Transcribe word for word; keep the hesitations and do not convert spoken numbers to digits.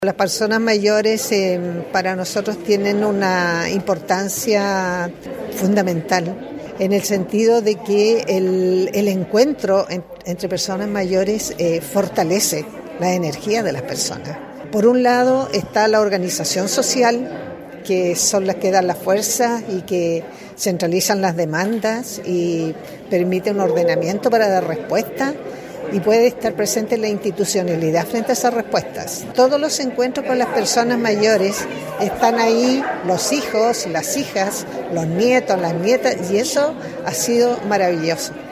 Las personas mayores eh, para nosotros tienen una importancia fundamental en el sentido de que el, el encuentro en, entre personas mayores eh, fortalece la energía de las personas. Por un lado está la organización social, que son las que dan la fuerza y que centralizan las demandas y permiten un ordenamiento para dar respuesta. Y puede estar presente la institucionalidad frente a esas respuestas. Todos los encuentros con las personas mayores están ahí, los hijos, las hijas, los nietos, las nietas, y eso ha sido maravilloso.